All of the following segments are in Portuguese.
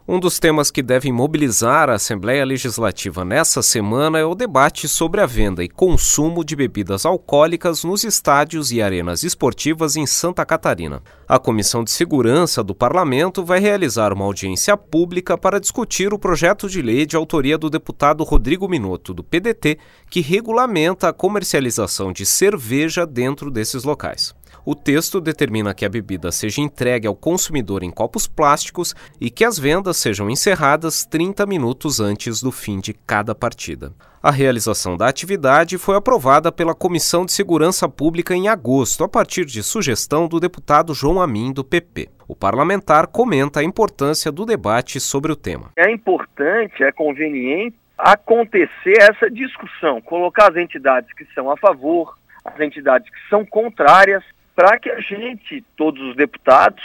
Um dos temas que devem mobilizar a Assembleia Legislativa nessa semana é o debate sobre a venda e consumo de bebidas alcoólicas nos estádios e arenas esportivas em Santa Catarina. A Comissão de Segurança do Parlamento vai realizar uma audiência pública para discutir o projeto de lei de autoria do deputado Rodrigo Minotto, do PDT, que regulamenta a comercialização de cerveja dentro desses locais. O texto determina que a bebida seja entregue ao consumidor em copos plásticos e que as vendas sejam encerradas 30 minutos antes do fim de cada partida. A realização da atividade foi aprovada pela Comissão de Segurança Pública em agosto, a partir de sugestão do deputado João Amin, do PP. O parlamentar comenta a importância do debate sobre o tema. É importante, é conveniente acontecer essa discussão, colocar as entidades que são a favor, as entidades que são contrárias, para que a gente, todos os deputados,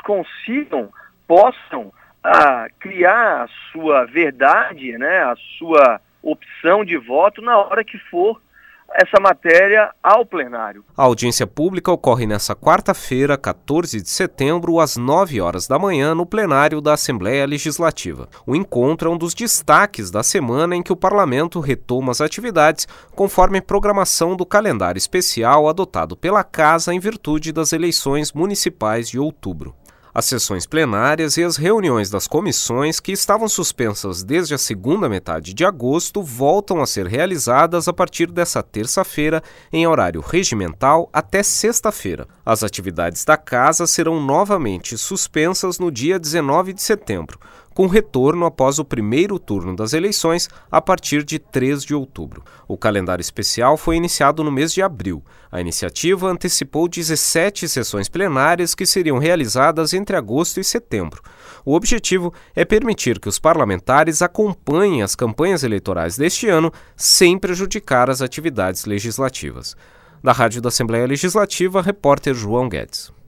possam criar a sua verdade, a sua opção de voto na hora que for essa matéria ao plenário. A audiência pública ocorre nesta quarta-feira, 14 de setembro, às 9 horas da manhã, no plenário da Assembleia Legislativa. O encontro é um dos destaques da semana em que o Parlamento retoma as atividades conforme programação do calendário especial adotado pela Casa em virtude das eleições municipais de outubro. As sessões plenárias e as reuniões das comissões, que estavam suspensas desde a segunda metade de agosto, voltam a ser realizadas a partir dessa terça-feira, em horário regimental, até sexta-feira. As atividades da Casa serão novamente suspensas no dia 19 de setembro, com retorno após o primeiro turno das eleições, a partir de 3 de outubro. O calendário especial foi iniciado no mês de abril. A iniciativa antecipou 17 sessões plenárias que seriam realizadas entre agosto e setembro. O objetivo é permitir que os parlamentares acompanhem as campanhas eleitorais deste ano sem prejudicar as atividades legislativas. Da Rádio da Assembleia Legislativa, repórter João Guedes.